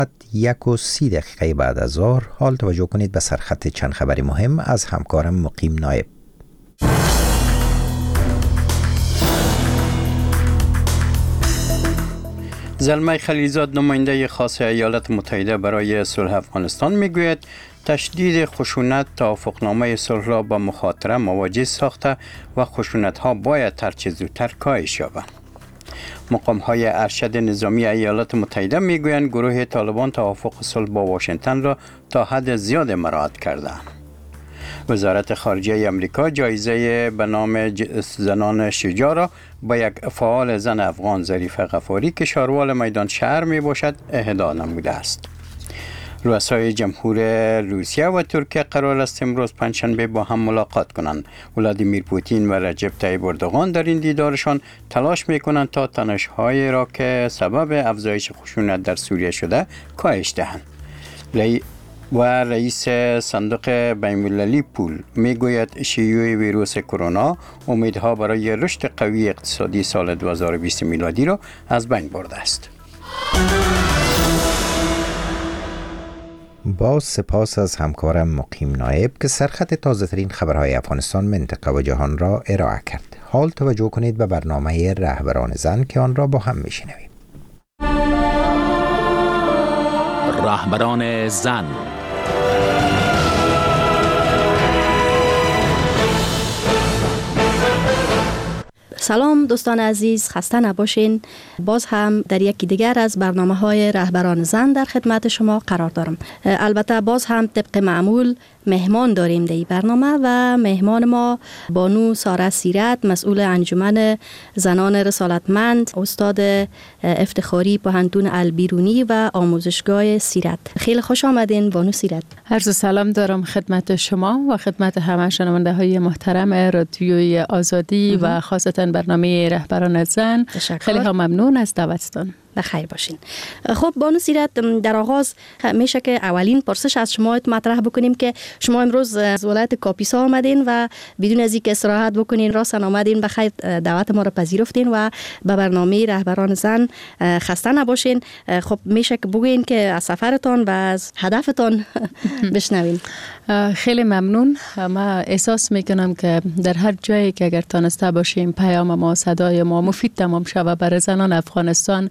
1:30 بعد از ظهر. حال توجه کنید به سرخط چند خبری مهم از همکارم مقیم نایب. زلمه خلیلزاد نماینده خاص ایالات متحده برای صلح افغانستان میگوید تشدید خشونت توافقنامه صلح را با مخاطره مواجه ساخته و خشونت ها باید هرچه زودتر کاهش یابند. مقام های ارشد نظامی ایالات متحده میگویند گروه طالبان توافق صلح با واشنگتن را تا حد زیاد مراعات کردند. وزارت خارجه امریکا جایزه به نام زنان شجاع را با یک فعال زن افغان ظریفه غفاری که شاروال میدان شهر می باشد اهدا نموده است. رؤسای جمهور روسیه و ترکیه قرار است امروز پنجشنبه با هم ملاقات کنند. ولادیمیر پوتین و رجب طیب اردوغان در این دیدارشان تلاش میکنند تا تنش‌های را که سبب افزایش خشونت در سوریه شده کاهش دهند. و رئیس صندوق بین‌المللی پول میگوید شیوع ویروس کرونا امیدها برای رشد قوی اقتصادی سال 2020 میلادی را از بین برده است. با سپاس از همکارم مقیم نایب که سرخط تازه ترین خبرهای افغانستان، منطقه و جهان را ارائه کرد. حال توجه کنید به برنامه رهبران زن که آن را با هم میشنویم. رهبران زن. سلام دوستان عزیز، خسته نباشین. باز هم در یکی دیگر از برنامه‌های رهبران زن در خدمت شما قرار دارم. البته باز هم طبق معمول مهمان داریم در این برنامه و مهمان ما بانو ساره سیرت، مسئول انجمن زنان رسالتمند، استاد افتخاری پوهنتون البیرونی و آموزشگاه سیرت. خیلی خوش آمدین بانو سیرت. عرض سلام دارم خدمت شما و خدمت همه شنونده های محترم رادیوی آزادی و خاصتا برنامه رهبران زن. خیلی ممنون از دعوتتان. بخیر باشین. خب بانو سیرت، در آغاز میشه که اولین پرسش از شما مطرح بکنیم که شما امروز از ولایت کاپیسا آمدین و بدون از اینکه استراحت بکنین راسن آمدین، بخیر دعوت ما را پذیرفتین و به برنامه رهبران زن خسته نباشین. خب میشه که بگین که از سفرتان و از هدفتان بشنوین. خیلی ممنون. ما احساس میکنم که در هر جایی که اگر تانسته باشیم پیام ما، صدای ما مفید تمام شود برای زنان افغانستان.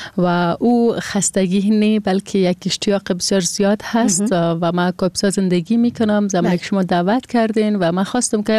و او خستگی نی بلکه یک اشتیاق بسیار زیاد هست و ما کاپیسا زندگی میکنم. زمانی که شما دعوت کردین و من خواستم که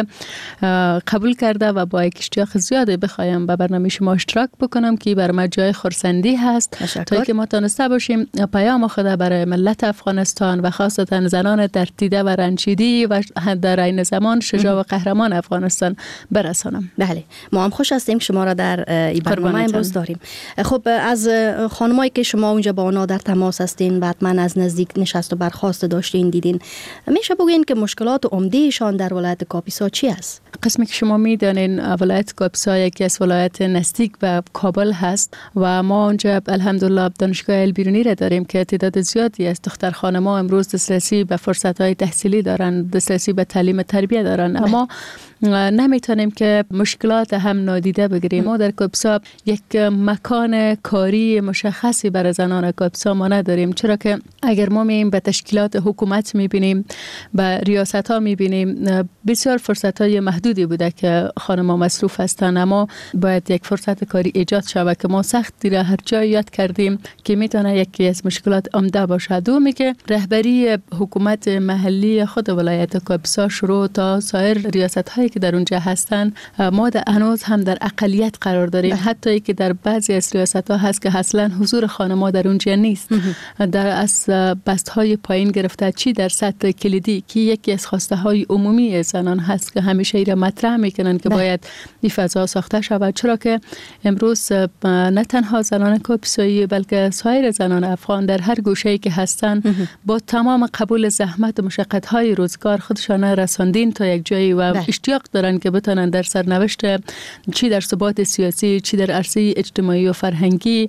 قبول کرده و با یک اشتیاق زیاده بخوایم به برنامه شما اشتراک بکنم که برای ما جای خرسندی هست تا که ما تانسته باشیم پیام خود برای ملت افغانستان و خاصتا زنان در دیده و رنجیدی و در عین زمان شجاع و قهرمان افغانستان برسانم. بله، ما هم خوش هستیم شما را در این برنامه امروز داریم. خب از خانمایی که شما اونجا با اونا در تماس هستین و حتما از نزدیک نشست و برخاست داشتین دیدین، میشه بگین که مشکلات عمدهشان در ولایت کاپیسا چی است؟ قسمی که شما میدانین ولایت کاپیسا یکی از ولایت نزدیک به کابل هست و ما اونجا الحمدلله دانشگاه البیرونی را داریم که تعداد زیادی از دختر خانم‌ها امروز دسترسی به فرصت‌های تحصیلی دارن، دسترسی به تعلیم تربیت دارن، اما نمیتونیم که مشکلات هم نادیده بگیریم. ما در کاپیسا یک مکان کاری مشخصی برای زنان کاپیسا ما نداریم، چرا که اگر ما مییم به تشکیلات حکومت میبینیم، به ریاست ها میبینیم، بسیار فرصت های محدودی بوده که خانم ها مصروف هستن، اما باید یک فرصت کاری ایجاد شود که ما سختی را هر جای یاد کردیم که میتونه یکی از مشکلات عمده باشه. دومی که رهبری حکومت محلی خود ولایت کاپیسا شروع تا سایر ریاست های که در اونجا هستن، ما هنوز هم در اقلیت قرار داریم. حتی که در بعضی از ریاست ها هست که اصلا حضور خانم‌ها در اونجا نیست. در از بست های پایین گرفته چی در سطح کلیدی که یکی از خواسته های عمومی زنان هست که همیشه ایره مطرح میکنن که باید این فضا ساخته شود، چرا که امروز نه تنها زنان کاپیسایی بلکه سایر زنان افغان در هر گوشه‌ای که هستن با تمام قبول زحمت و مشقت های روزگار خودشان رساندین تا یک جایی و اشتیاق دارن که بتونن در سرنوشت چی در ثبات سیاسی، چی در عرصه اجتماعی و فرهنگی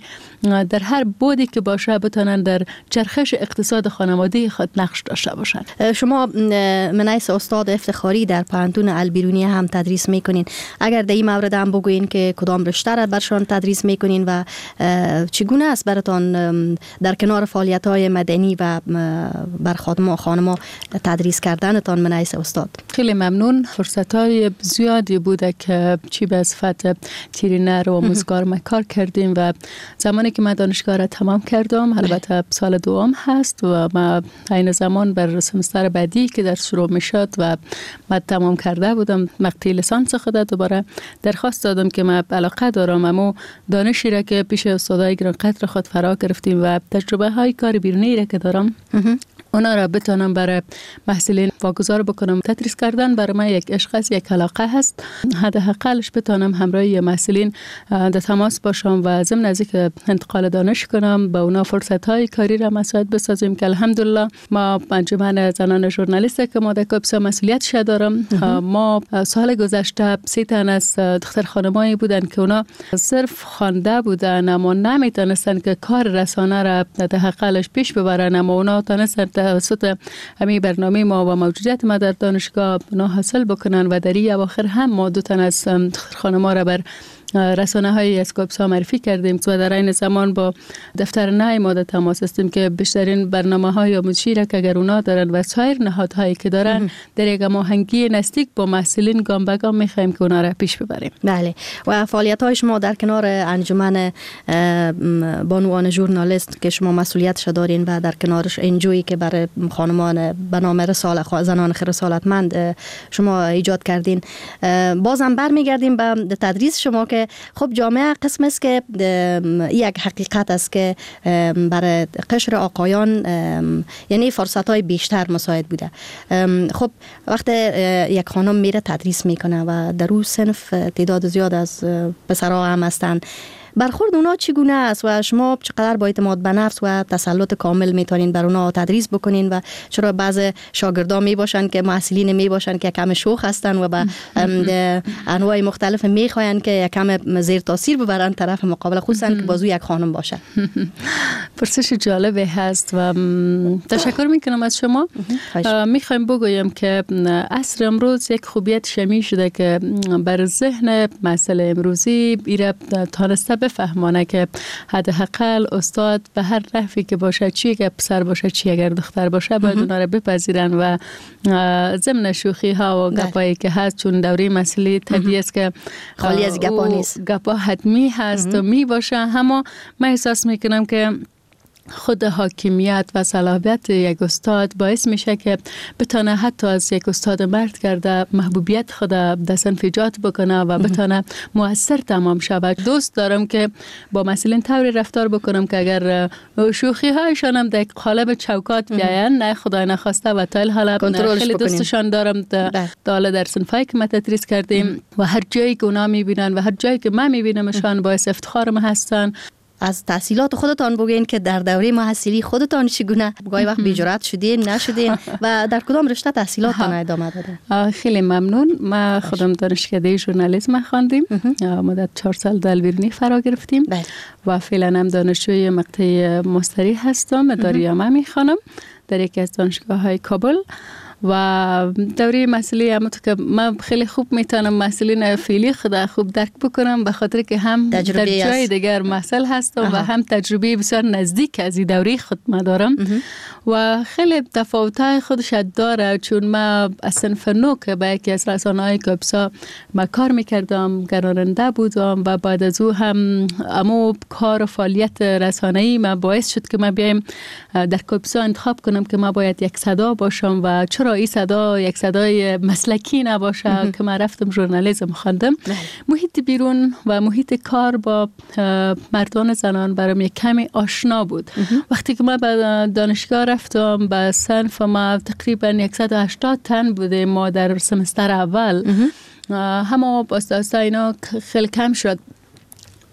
در هر بودی که باشه بتونن در چرخش اقتصاد خانواده خود نقش داشته باشن. شما من حیث استاد افتخاری در پانتون البیرونی هم تدریس میکنین. اگر در این مورد هم بگوین که کدام رشته را برشان تدریس میکنین و چگونه است براتان در کنار فعالیت‌های مدنی و بر خانما تدریس کردنتان من حیث استاد؟ خیلی ممنون. فرصت‌های زیادی بوده که چی به صفت ترینر و آموزگار ما کار کردیم و زمانی که من دانشگاه را تمام کردم، البته سال دوم هست و ما این زمان بر سمستر بعدی که در شروع میشد و من تمام کرده بودم مقطع لیسانس خود، دوباره درخواست دادم که من علاقه دارم اما دانشی را که پیش استادای گرانقدر خود فرا گرفتیم و تجربه های کار بیرونی را که دارم اونا را بتونم برای محصلین واگذار بکنم. تدریس کردن برای من یک عشق است، یک علاقه هست. حداقلش بتونم همراه محصلین در تماس باشم و ضمن از اینکه انتقال دانش کنم با اونا فرصت‌های کاری را مساعد بسازیم که الحمدلله ما انجمن زنان ژورنالیست که ما در کاپیسا مسئولیتش دارم. ما سال گذشته 3 تن از دختر خانمایی بودن که اونا صرف خوانده بودن اما نمیتونستن که کار رسانه را حداقلش پیش ببرن، اما اونا تونستن توسط همین برنامه ما و موجودیت ما در دانشگاه بنا حاصل بکنن و در این اواخر هم ما 2 تن از خانم‌ها را بر رسانه های اسکوپسا معرفی کردیم و در این زمان با دفتر نای ما در تماس هستیم که بیشترین برنامه های آموزشی را که اگر اونا دارن و سایر نهادهایی که دارن در یک هماهنگی نزدیک با محصلین گام به گام می‌خوایم که اونا را پیش ببریم. بله. و فعالیت های شما در کنار انجمن بانوان ژورنالیست که شما مسئولیتش دارین و در کنارش انجویی که برای خانمان به نام زنان رسالتمند شما ایجاد کردین، بازم برمیگردیم به تدریس شما که خب جامعه قسم است که یک حقیقت است که برای قشر آقایان یعنی فرصت‌های بیشتر مساعد بوده. خب وقتی یک خانم میره تدریس میکنه و در اون صنف تعداد زیاد از پسرها هم هستن، برخورد اونا چگونه است و شما چقدر با اعتماد به نفس و تسلط کامل میتونین بر اونا تدریس بکنین؟ و چرا بعض شاگردان می باشن که محصلین می باشن که کم شوخ هستن و به انواع مختلف میخواین که کم زیر تاثیر ببرن طرف مقابل، خصوصا که بازو یک خانم باشه؟ پرسش جالبی هست و تشکر میکنم از شما. میخوایم بگویم که عصر امروز یک خوبیت شمی شده که بر ذهن مسئله امروزی ایره تانسته بفهمانه که حداقل استاد به هر نحوی که باشه، چی اگر پسر باشه چی اگر دختر باشه، باید اونا رو بپذیرن و ضمن شوخی ها و گپایی که هست، چون دوره مسئله طبیعی است که خالی از گپا نیست، گپا حتمی هست و می باشه. اما من احساس میکنم که خود حاکمیت و صلاحیت یک استاد باعث میشه که بتونه حتی از یک استاد مرد کرده محبوبیت خود در صنف ایجاد بکنه و بتونه مؤثر تمام شود. دوست دارم که با مسئولین طوری رفتار بکنم که اگر شوخی هایشان هم در قالب چوکات بیاین، نه خدای نخواسته و تا حالا خیلی دوستشان دارم در صنفایی که ما تدریس کردیم و هر جایی که اونا میبینن و هر جایی که من میبینمشان باعث افتخار ما هستن. از تحصیلات خودتان بگین که در دوره محصلی خودتان چگونه گاهی وقت بی‌جرأت شدین نشدین و در کدام رشته تحصیلاتتان ادامه دادین؟ خیلی ممنون. ما خودم دانشکده ژورنالیسم خواندیم، مدت 4 سال در البیرونی فرا گرفتیم و فعلا هم دانشجوی مقطع ماستری هستم، اداریه‌نامه میخوانم در یکی از دانشگاه‌های کابل و دوره مسئله هم که من خیلی خوب میتونم مسئله فعلی خدا خوب درک بکنم به خاطر که هم در جای دیگر مسئله هستم و هم تجربه بسیار نزدیک از این دوره خود ما دارم و خیلی تفاوت‌های خودش داره، چون ما از صنف نو که با یکی از رسانه‌های کاپیسا ما کار میکردم، گراننده بودم و بعد از او هم امو کار و فعالیت رسانه‌ای ما باعث شد که ما بیایم در کاپیسا انتخاب کنم که ما باید یک صدا باشم و چرا این صدا یک صدای مسلکی نباشه که من رفتم ژورنالیسم خواندم. محیط بیرون و محیط کار با مردان زنان برام یک کمی آشنا بود. وقتی که ما به دانشگاه رفتم به صنف ما تقریبا 180 تن بودیم ما در سمستر اول، همه آسته اینا خیلی کم شد.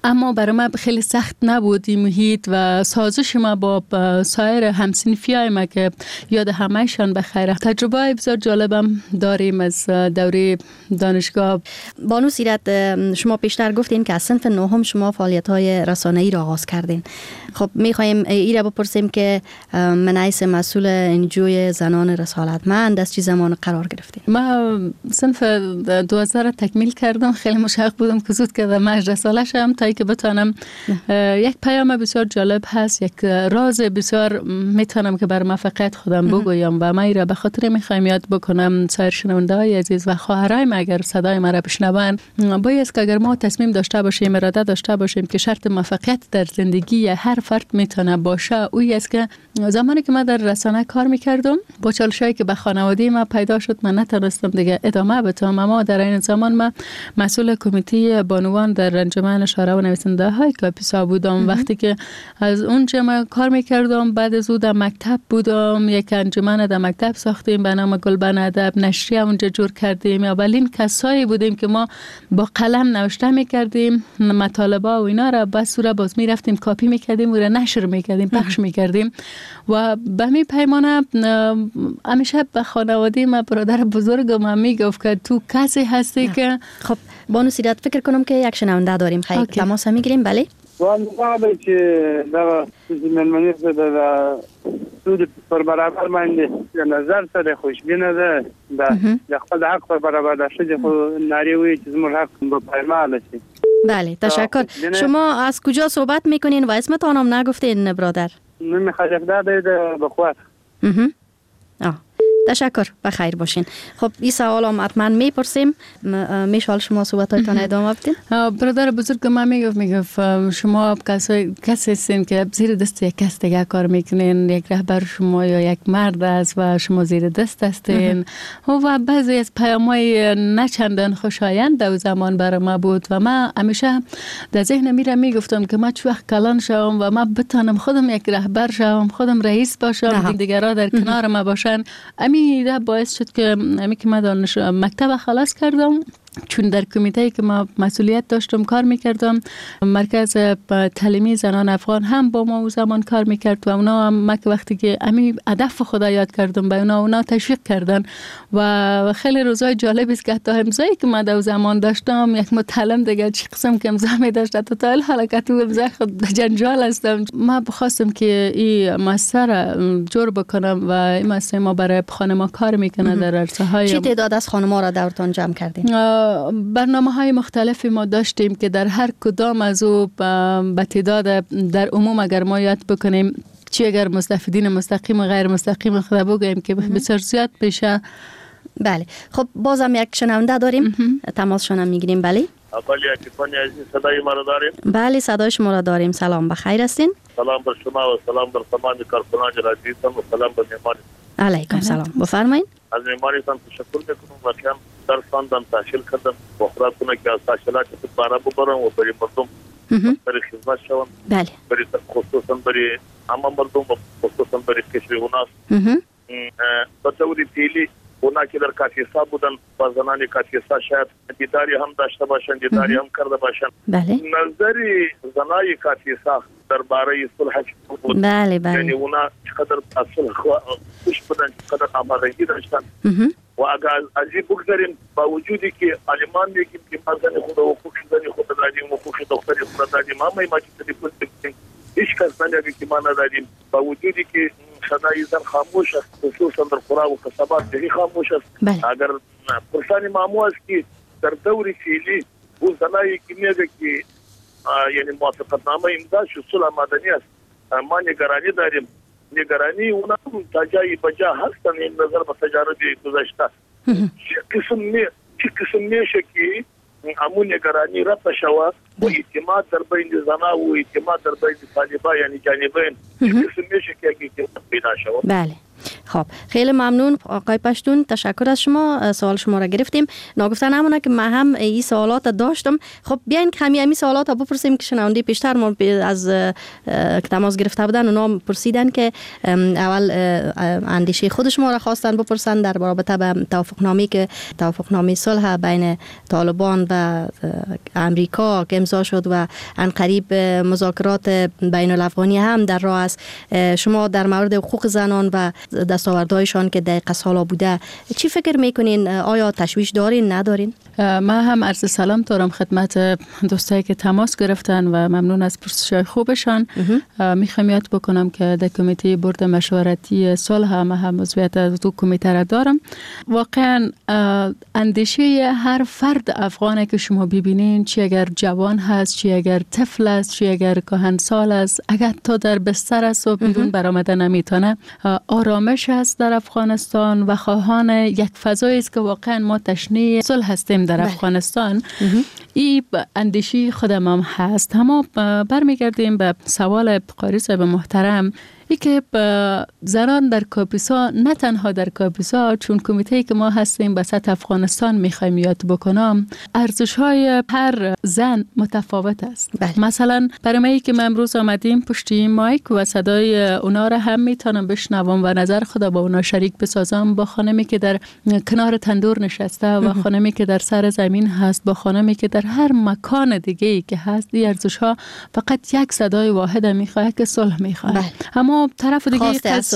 اما برای ما خیلی سخت نبود این محیط و سازش ما با سایر همسنفیای ما که یاد همهشان بخیر. تجربه بسیار جالبم داریم از دوره دانشگاه. بانو سیرت، شما پیشتر گفتین که از صنف نهم شما فعالیت‌های رسانه‌ای را آغاز کردین. خب می‌خوایم این را بپرسیم که من حیث مسئول انجوی زنان رسالتمند از چه زمان قرار گرفتین؟ ما صنف 12 تکمیل کردم، خیلی مشتاق بودم که زود که مجلس رساله شم تا که بتونم. یک پیام بسیار جالب هست، یک راز بسیار میتونم که بر موفقیت خودم بگویم و ما این را به خاطر میخوایم یاد بکنم سایر شنونده‌های عزیز و خواهرای ما اگر صدای ما را بشنوند، باید که اگر ما تصمیم داشته باشیم، اراده داشته باشیم که شرط موفقیت در زندگی هر فرد میتونه باشه، اویی است که زمانی که ما در رسانه کار میکردم با چالشایی که به خانواده ما پیدا شد، من نتونستم دیگه ادامه بدم. اما در این زمان ما مسئول کمیته بانوان در انجمن شاعران و نویسنده های کاپیسا بودم. وقتی که از اونجا ما کار میکردم، بعد از اون در مکتب بودم، یک انجمن در مکتب ساختیم به نام گلبن ادب، نشریه اونجا جور کردیم. اولین کسایی بودیم که ما با قلم نوشته میکردیم مطالبه و اینا را، بس را باز میرفتیم کاپی میکردیم و را نشر میکردیم، پخش میکردیم. و به می پیمانه همیشه به خانواده ما برادر بزرگم میگفت که تو کسی هستی که خب بانو سیرت، فکر کنم که یک شنونده داریم. خیلی تماس میگیریم. بله واقعا که در زمینه در سود پر برابر منده نظر سره خوشبینه ده در خپل حق پر برابر داشته خو ناری وی چې زموږ حق به پایمال شي. بله تشکر. شما از کجا صحبت میکنین و اسمتان هم نگفتین برادر؟ من خلیفه ده بخواد. تشکر، بخیر باشین. خب این سوال هم حتما میپرسیم. میشال شما صحبتاتون ادامه بدین. برادر بزرگ ما میگفت شما کسی هستین که زیر دست یک کس دیگه کار میکنین، یک رهبر شما یا یک مرد است و شما زیر دست هستین. و بعضی از پیام‌های نه چندان خوشایند در زمان برای ما بود و ما همیشه در ذهن میگفتم که ما چه وقت کلان شوم و ما بتونم خودم یک رهبر شوم، خودم رئیس باشم، دیگران در کنار ما باشن. ده باعث شد که من مکتب خلاص کردم، چون در کمیته که ما مسئولیت داشتم کار میکردم. مرکز تعلیمی زنان افغان هم با ما زمان کار میکرد و اونا هم وقتی که امی هدف خدا یاد کردم به اونا تشویق کردن و خیلی روزای جالب است که حتی امضایی که ما در زمان داشتم، یک متعلم دیگه چی قسم که امضا می داشت تا این حالت امضا خود جنجال هستم. ما بخواستم که این مؤسسه جور بکنم و این مؤسسه ما برای خانم‌ها کار میکنه در عرصه‌های. چه تعداد از خانم‌ها را دورتان جمع کردین؟ برنامه‌های مختلفی ما داشتیم که در هر کدام از او به تعداد در عموم اگر ما یاد بکنیم، چی اگر مستفیدین مستقیم و غیر مستقیم خدا بگوییم که بسیار زیاد پیشه. بله خب بازم یک شنونده داریم. تماسشون هم میگیریم. بله صدای ما را داریم؟ بله صدای شما را داریم. سلام، بخیر هستین؟ سلام بر شما و سلام بر تمام کارکنان رادیو و سلام بر مهمان. علیکم سلام، بفرمایید. از مهمانتان تشکر میکنم و کم در خواندم، تحصیل کردم و خدا کنه که از تحصیلات خود بارا ببرم و برای مردم برای خدمت شوم. بله. برای خصوصا برای همه مردم و خصوصا برای کشور اوناس. به طور فعلی اونا که در کاتیسا بودن و زنان کاتیسا شاید دیداری هم داشته باشند، دیداری هم کرده باشند. بله. نظری زنای کاتیسا درباره صلح بود. بله بله. یعنی اونا چقدر صلح خوش بودن، چقدر آمادگی داشتن. و اگر از این بگذاریم با وجودی که علمان میگیم که ما زن خود و حقوق زن خود دادیم و حقوق دختری خود دادیم، اما ما که تلفن بگیم هیچ کس نمیگه که ما ندادیم. با وجودی که صدای زن خاموش است، خصوصا در قرآن و کسبات دهی خاموش است. اگر پرسانی معمول است که در دور فعلی او زنایی که میگه که یعنی موافقتنامه امضا شد صلح مدنی است، ما نگرانی داریم. نگرانی اونا تا جایی بجا هستن این نظر به تجارب گذاشته. چه قسم میشه که امون نگرانی رفت شود و اعتماد در بین زنا و اعتماد در بین طالبا یعنی جانبین چه قسم میشه که اعتماد پیدا شود. بله خب خیلی ممنون آقای پشتون، تشکر از شما. سوال شما را گرفتیم. ناگفتن همونه که من هم این سوالات داشتم. خب بیاین که همین سوالات بپرسیم که شنونده پیشتر ما از تماس گرفته بودن اونا پرسیدن که اول اندیشه خود شما را خواستن بپرسن در رابطه به توافقنامه صلح بین طالبان و امریکا که امضا شد و عنقریب مذاکرات بین الافغانی هم در راه است. شما در مورد حقوق زنان و دستاوردهایشان که دقیقه سالا بوده چی فکر میکنین؟ آیا تشویش دارین ندارین؟ من هم عرض سلام دارم خدمت دوستایی که تماس گرفتن و ممنون از پرسش‌های خوبشان. میخوام یاد بکنم که در کمیته بورد مشورتی صلح من هم عضویت از دو کمیته را دارم. واقعا اندیشه هر فرد افغانه که شما ببینین، چی اگر جوان هست، چی اگر طفل است، چی اگر کهنسال است، اگر تا در بستر است و بیرون برآمده نمیتونه، آرامش است در افغانستان و خواهان یک فضایی است که واقعا ما تشنه صلح هستیم در افغانستان. این اندیشه خودم هم هست. اما برمیگردیم به سوال قاری صاحب محترم، ای که زنان در کاپیسا، نه تنها در کاپیسا، چون کمیته‌ای که ما هستیم به سطح افغانستان میخوایم یاد بکنم، ارزش‌های هر زن متفاوت است. مثلا برای ما که من امروز آمدیم پشتی مایک و صدای اونا را هم میتونم بشنوم و نظر خدا با اونا شریک بسازم، با خانمی که در کنار تندور نشسته و خانمی که در سر زمین هست، با خانمی که در هر مکان دیگه‌ای که هست، این ارزش‌ها فقط یک صدای واحد میخواد که صلح میخواد. اما طرف دیگه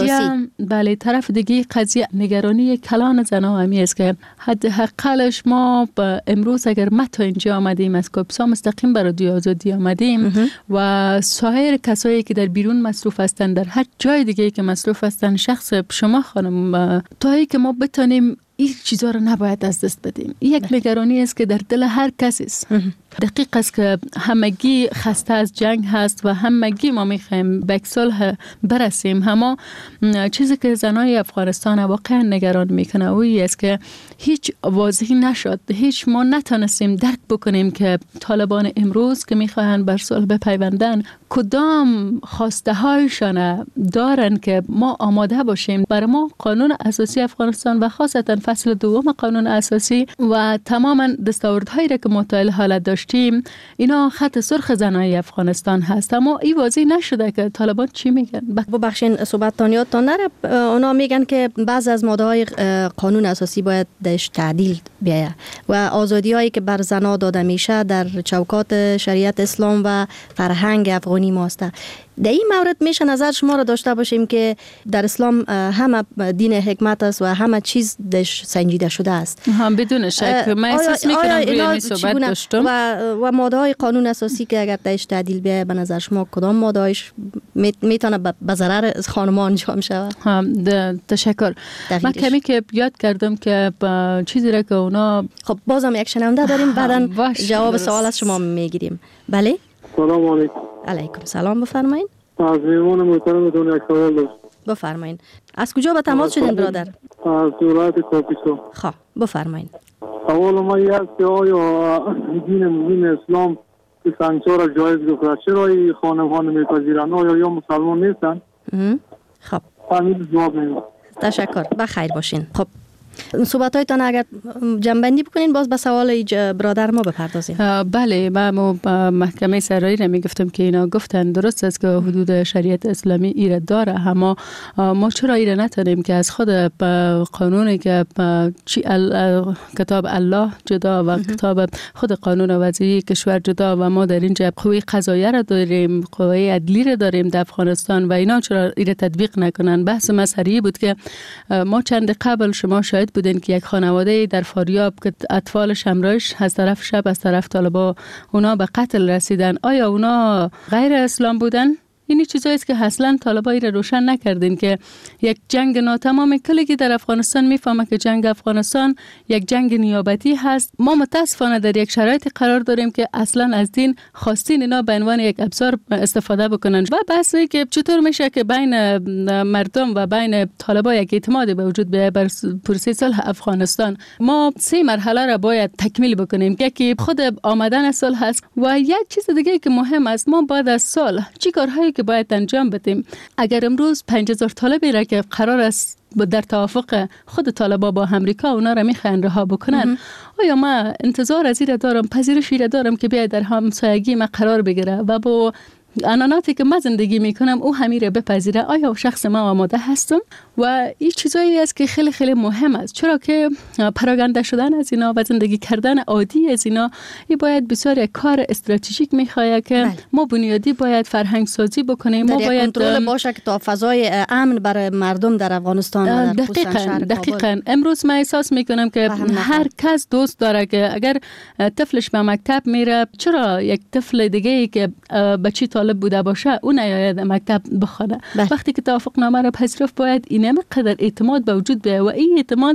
قضیه طرف دیگه قضیه نگرانی کلان زنها همی است که حداقلش ما امروز اگر ما تا اینجا آمدیم از کاپیسا مستقیم برای آزادی آمدیم و سایر کسایی که در بیرون مصروف هستند، در هر جای دیگه که مصروف هستند، شخص شما خانم، تا ای که ما بتونیم این چیزا رو نباید از دست بدیم. یک نگرانی است که در دل هر کسی است. دقیق است که همگی خسته از جنگ هست و همگی ما میخوایم به صلح برسیم. اما چیزی که زنای افغانستان واقعا نگران میکنه اویی است که هیچ واضحی نشد، هیچ ما نتونستیم درک بکنیم که طالبان امروز که میخواهند بر صلح بپیوندن کدام خواسته هایشان دارن که ما آماده باشیم. برای ما قانون اساسی افغانستان و خاصتا فصل دوم قانون اساسی و تماما دستاوردهایی را که ما تا حالا داشتیم، اینا خط سرخ زنای افغانستان هست. اما این واضح نشده که طالبان چی میگن. ببخشین صحبتتان یادتان نره، اونا میگن که بعض از ماده‌های قانون اساسی باید درش تعدیل بیاید و آزادی هایی که بر زنها داده میشه در چوکات شریعت اسلام و فرهنگ افغانی ماست. در این مورد میشه نظر شما را داشته باشیم که در اسلام همه دین حکمت است و همه چیز دش سنجیده شده است. بدون شک من احساس میکنم روی این صحبت داشتم و ماده های قانون اساسی که اگر درش تعدیل بیاید به نظر شما کدام ماده هایش میتونه به ضرر خانمان انجام شود؟ تشکر. من کمی که یاد کردم که چیزی را که اونا، خب بازم یک شنونده داریم، بعداً جواب سوال از شما میگیریم. بله. سلام علیکم. علیکم سلام، بفرمایید. از میوان محترمتون یک سوال داشت. بفرمایید. از کجا به تماس شدین برادر؟ از ولایت کاپیسا. خب بفرمایید. اول ما یک است که آیا دین اسلام که سنگسار را جایز گفته، چرا این خانم‌ها نمیپذیرند؟ آیا یا مسلمان نیستن؟ خب همین جواب نمیدم. تشکر، بخیر باشین. خب صحبتایتان اگر جنبندی بکنین باز به سوال برادر ما بپردازیم. بله، ما محکمه سرایی را میگفتم که اینا گفتن درست است که حدود شریعت اسلامی ایره داره، اما ما چرا ایره نتونیم که از خود قانونی که کتاب الله جدا و کتاب خود قانون وضعی کشور جدا و ما در اینجا قوه قضاییه را داریم، قوه عدلی را داریم در افغانستان و اینا چرا ایره تطبیق نکنن؟ بحث مسئله بود که ما چند قبل شما شاید بودین که یک خانواده در فاریاب که اطفالش همراهش از طرف شب از طرف طالبا اونا به قتل رسیدن، آیا اونا غیر اسلام بودن؟ اینی چیزایی است که اصلا طالبایی را روشن نکردین که یک جنگ ناتمام کلی که در افغانستان میفهمه که جنگ افغانستان یک جنگ نیابتی هست. ما متاسفانه در یک شرایط قرار داریم که اصلا از دین خواستین اینا به عنوان یک ابزار استفاده بکنن و بحثی که چطور میشه که بین مردم و بین طالبا یک اعتماد به وجود بیاید بر پروسه صلح افغانستان. ما 3 مرحله را باید تکمیل بکنیم. یکی خود آمدن صلح است و یک چیز دیگه که مهم است، ما بعد از صلح چی کارهایی که باید انجام بدیم. اگر امروز 5000 طالبی را که قرار است در توافق خود طالبا با امریکا اونا را میخوان رها بکنن، آیا ما انتظار از این دارم، پذیرشی را دارم که بیاید در همسایگی ما قرار بگیره و با عنعناتی که من زندگی میکنم او همین را بپذیره؟ آیا شخص ما آماده هستم؟ و این چیزایی است که خیلی خیلی مهم است، چرا که پراگنده شدن از اینا و زندگی کردن عادی از اینا این باید بسیار یک کار استراتژیک میخواد که ما بنیادی باید فرهنگ سازی بکنیم. ما باید کنترل باشه که تا فضای امن برای مردم در افغانستان دقیقاً امروز من احساس میکنم که هر کس دوست داره که اگر طفلش به مکتب میره، چرا یک طفل دیگه ای که بچی طالب بوده باشه اون نیاید مکتب بخونه؟ وقتی که توافق نامه را پذیرفت باید این قدر اعتماد به وجود بیاید و این اعتماد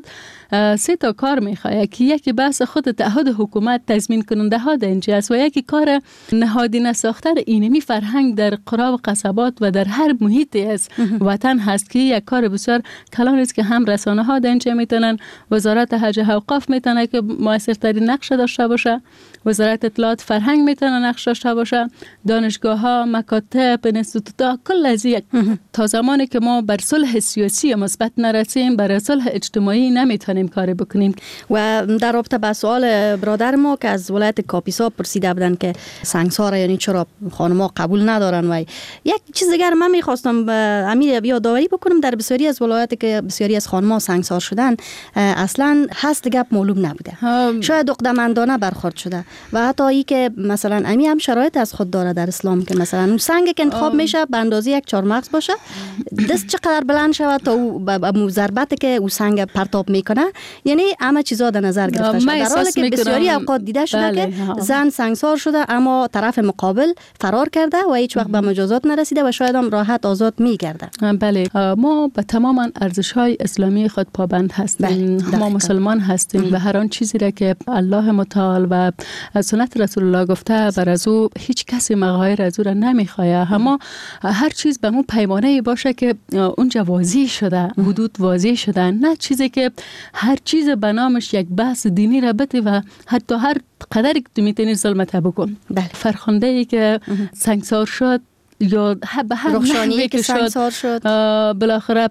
3 تا کار میخواد که یکی بحث خود تعهد حکومت تضمین کننده ها در اینجا است و یکی کار نهادینه ساختن اینمی فرهنگ در قرا و قصبات و در هر محیطی از وطن هست که یک کار بسیار کلان است که هم رسانه ها در اینجا میتونن، وزارت حج و اوقاف میتونه که موثرترین نقش داشته باشه، وزارت اطلاعات فرهنگ میتونه نقش داشته باشه، دانشگاه ها، مکاتب، انستیتوت‌ها، کل از یک تا زمانی که ما بر صلح سیاسی مثبت نرسیم بر صلح اجتماعی نمیتونیم کاری بکنیم. و در رابطه با سوال برادر ما که از ولایت کاپیسا پرسیده بودن که سنگسار یعنی چرا خانم‌ها قبول ندارن، و یک چیز دیگر من میخواستم امیر یادآوری بکنم، در بسیاری از ولایت که بسیاری از خانم‌ها سنگسار شدن اصلا هست گپ معلوم نبوده، شاید عقده‌مندانه برخورد شده و حتی ای که مثلا امی هم شرایط از خود داره در اسلام که مثلا اون سنگ که انتخاب میشه به اندازه یک چهارمغز باشه، دست چقدر بلند شود تا او ضربتی که او سنگ پرتاب میکنه، یعنی همه چیزا در نظر گرفته شده، در حالی که بسیاری اوقات دیده شده که زن سنگسار شده اما طرف مقابل فرار کرده و هیچ وقت به مجازات نرسیده و شاید هم راحت آزاد میگرده. بله، ما به تمام ارزش‌های اسلامی خود پابند هستیم. ما مسلمان هستیم و هر آن چیزی را که الله متعال و سنت رسول الله گفته بر از او هیچ کسی مغایر از او را نمیخواد، اما هر چیز به اون پیمانه باشه که اونجا واضح شده، حدود واضح شده، نه چیزی که هر چیز به نامش یک بحث دینی را بده و حتی هر قدری که تو میتونی ظلمت بکن. فرخنده ای که سنگسار شد یا به هر نحوی که سنگسار شد بالاخره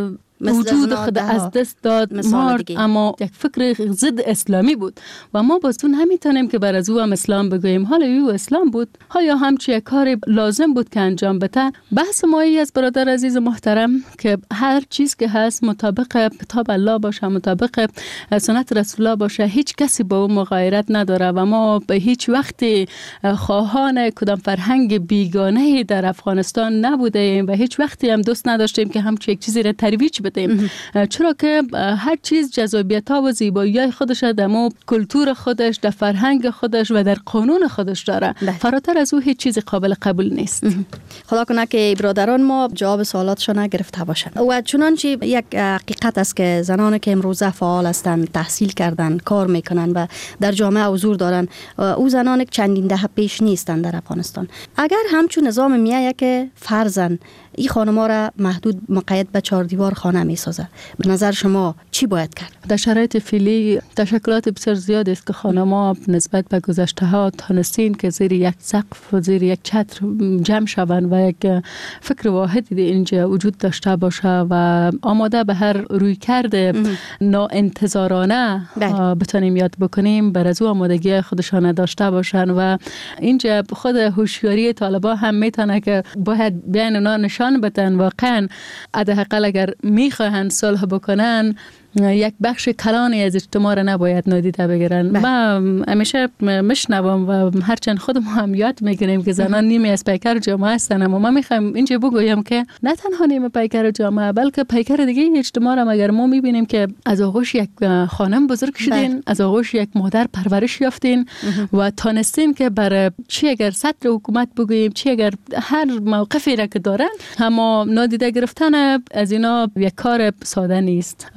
وجود خود از دست داد، مرد، اما یک فکر ضد اسلامی بود و ما باز نمیتونیم که بر از او هم اسلام بگوییم. حالا او اسلام بود یا همچی یک کار لازم بود که انجام بده. بحث ما ای از برادر عزیز محترم که هر چیز که هست مطابق کتاب الله باشه، مطابق سنت رسول الله باشه، هیچ کسی با اون مغایرت نداره و ما به هیچ وقتی خواهان کدام فرهنگ بیگانه در افغانستان نبودیم و هیچ وقتی هم دوست نداشتیم که همچی یک چیزی را ترویج بدیم، چرا که هر چیز جذابیت‌ها و زیبایی‌های خودش در کلتور خودش، در فرهنگ خودش و در قانون خودش داره. فراتر از او هیچ چیزی قابل قبول نیست. خدا کنه که برادران ما جواب سوالاتشون نگرفته باشن. و چنانچه یک حقیقت است که زنانی که امروزه فعال هستند، تحصیل کردن، کار میکنن و در جامعه حضور دارن، او زنانی که چندین دهه پیش نیستن در افغانستان. اگر همچون نظام میایه که فرضاً این خانم‌ها را محدود مقید به 4 دیوار خانه می‌سازه، به نظر شما چی باید کرد؟ در شرایط فعلی تشکلات بسیار زیاد است که خانم‌ها نسبت به گذشته‌ها تانستین که زیر یک سقف و زیر یک چتر جمع شوند و یک فکر واحدی اینجا وجود داشته باشه و آماده به هر رویکرد ناانتظارانه بتونیم یاد بکنیم، بر از او آمادگی خودشان داشته باشن و اینجا خود هوشیاری طالبا هم میتونه که باید بیان اونا نشان بدن واقعا حداقل اگر میخواهند صلح بکنن یک بخش کلانی از اجتماع را نباید نادیده بگیرن. ما همیشه مشنوم و هرچند خودم هم یاد میگیریم که زنان نیمی از پیکر جامعه هستن، اما ما میخوایم اینجا بگویم که نه تنها نیمه پیکر جامعه بلکه پیکر دیگه اجتماع را اگر ما میبینیم که از آغوش یک خانم بزرگ شدین، از آغوش یک مادر پرورش یافتین و تانستین که برای چی اگر سطر حکومت بگوییم، چی اگر هر موقفی را که دارن، اما نادیده گرفتن از اینا یک کار ساده نیست.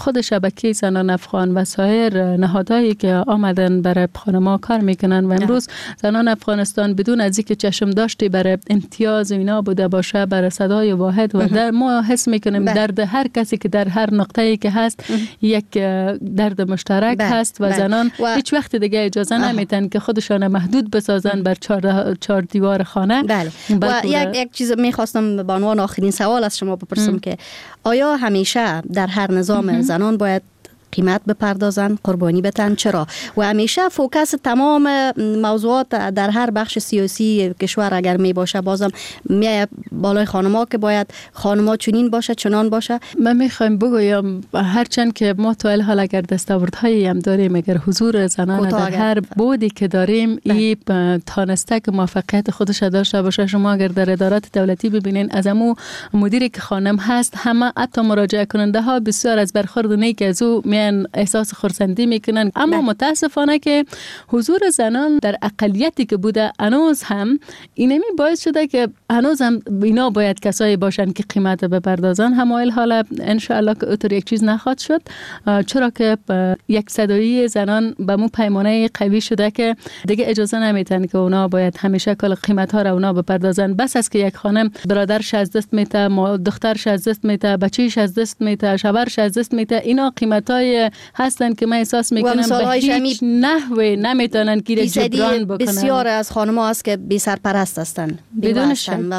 خود شبکه زنان افغان و سایر نهادهایی که آمدن برای خانم‌ها کار میکنن و امروز زنان افغانستان بدون از اینکه چشم داشتی برای امتیاز اینا بوده باشه، برای صدای واحد و در ما حس میکنیم درد هر کسی که در هر نقطه‌ای که هست یک درد مشترک هست و زنان هیچ وقت دیگه اجازه نمیتن که خودشان محدود بسازن بر چهار دیوار خانه. بله. و یک چیز میخواستم به عنوان آخرین سوال از شما بپرسم که آیا همیشه در هر نظام زنان باید قیمت بپردازن، قربانی بتن؟ چرا؟ و همیشه فوکس تمام موضوعات در هر بخش سیاسی کشور اگر می باشه بازم می بالای خانم‌ها که باید خانم‌ها چنین باشه چنان باشه. من میخوایم بگویم هرچند که ما تا الحال اگر دستاوردهایی هم داریم، اگر حضور زنان در هر بودی که داریم این تانسته که موفقیت خودش داشته باشه. شما اگر در ادارات دولتی ببینین از امو مدیری که خانم هست همه حتی مراجعه کننده ها بسیار از برخورد نیک از او احساس خرسندی میکنن. اما متاسفانه که حضور زنان در اقلیتی که بوده هنوز هم اینمی باعث شده که هنوز هم اینا باید کسایی باشن که قیمت بپردازن. همایل حالا انشاءالله که اوتر یک چیز نخواد شد، چرا که یک صدایی زنان به مو پیمانه قوی شده که دیگه اجازه نمیتن که اونا باید همیشه کل قیمت ها را اونا بپردازن. بس است که یک خانم برادرش از دست میته، دخترش از دست میته، بچه‌ش از دست میته، شوهرش از دست میته، اینا قیمت‌های هستن که من احساس میکنم به هیچ نحوه نمیتونن که جبران بکنن. بسیار از خانم‌ها هست که بی سرپرست هستن بدون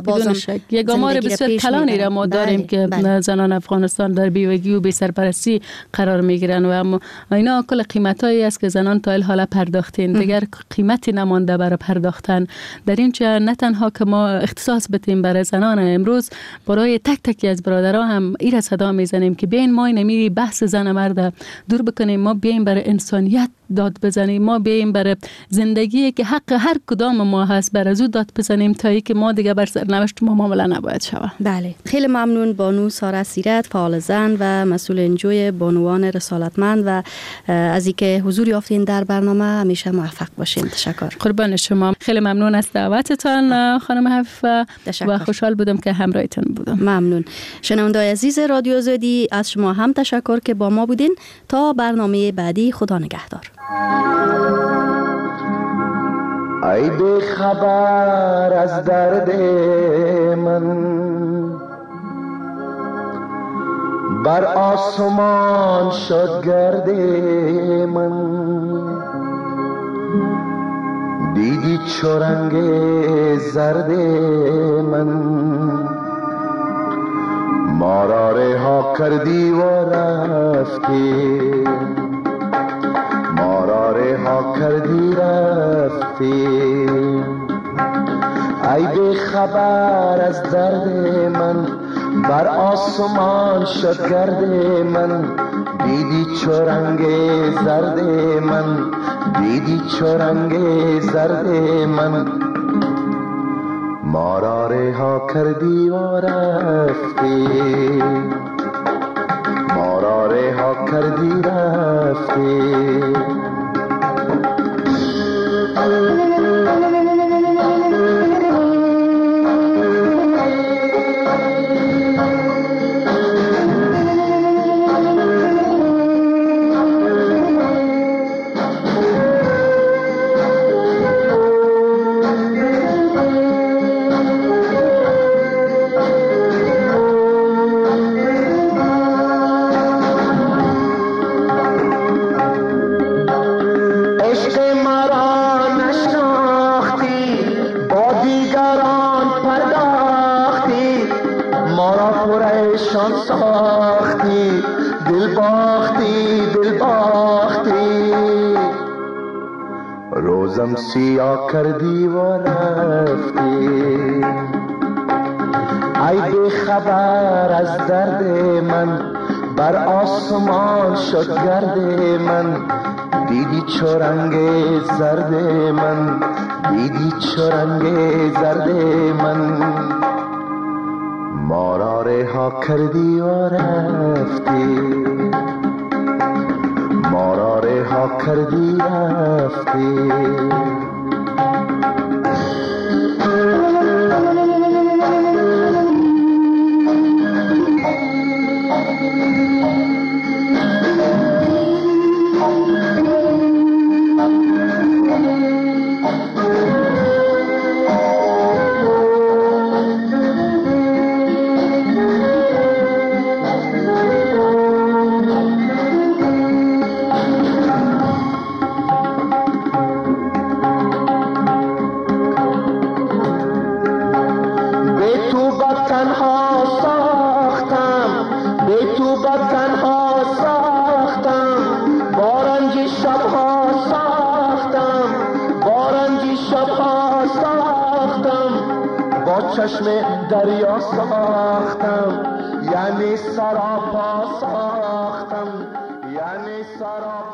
شک. یک آمار بسیار کلانی را ما داریم که زنان افغانستان در بیوگی و بی سرپرستی قرار میگیرن و اینا کل قیمتایی است که زنان تا الحال پرداختین، دیگر قیمتی نمانده برای پرداختن. در این چه نه تنها که ما اختصاص بدیم برای زنان، امروز برای تک تکی از برادرها هم این صدا میزنیم که بیاین ما نمیری بحث زن مرد دور بکنیم، ما بیایم برای انسانیت داد بزنیم، ما بیایم برای زندگی که حق هر کدام ما هست برای زود داد بزنیم تا ای که ما دیگه بر سرنوشت ما معامله نباید شود. بله، خیلی ممنون بانو ساره سیرت، فعال زن و مسئول انجوی بانوان رسالتمند و از اینکه حضور یافتین در برنامه. همیشه موفق باشین. تشکر. قربان شما. خیلی ممنون از دعوتتان خانم حفیظ و خوشحال بودم که همراهتون بودم. ممنون. شنونده‌های عزیز رادیو آزادی، از شما هم تشکر که با ما بودین. تا برنامه بعدی، خدا نگهدار. ای بی خبر از درد من، بر آسمان شد گرد من، دیدی چو رنگ زرد من، ما را رها کردی و رفتی، ما را رها کردی رفتی. ای بی خبر از درد من، بر آسمان شد گرد من، دیدی چو رنگ زرد من، دیدی چو رنگ زرد من، ما را رها کردی و رفتی، ما را رها کردی رفتی. ساختی دل باختی دل باختی، روزم سیاه کردی و رفتی. ای بی خبر از درد من، بر آسمان شد گرد من، دیدی چو رنگ زرد من، دیدی چو رنگ زرد من، ما را رها کردی و رفتی، ما را رها کردی رفتی. با تنها ساختم، بارنجی شبها ساختم، بارنجی شبها ساختم، با چشم دریا ساختم، یعنی سراپا ساختم، یعنی سراپا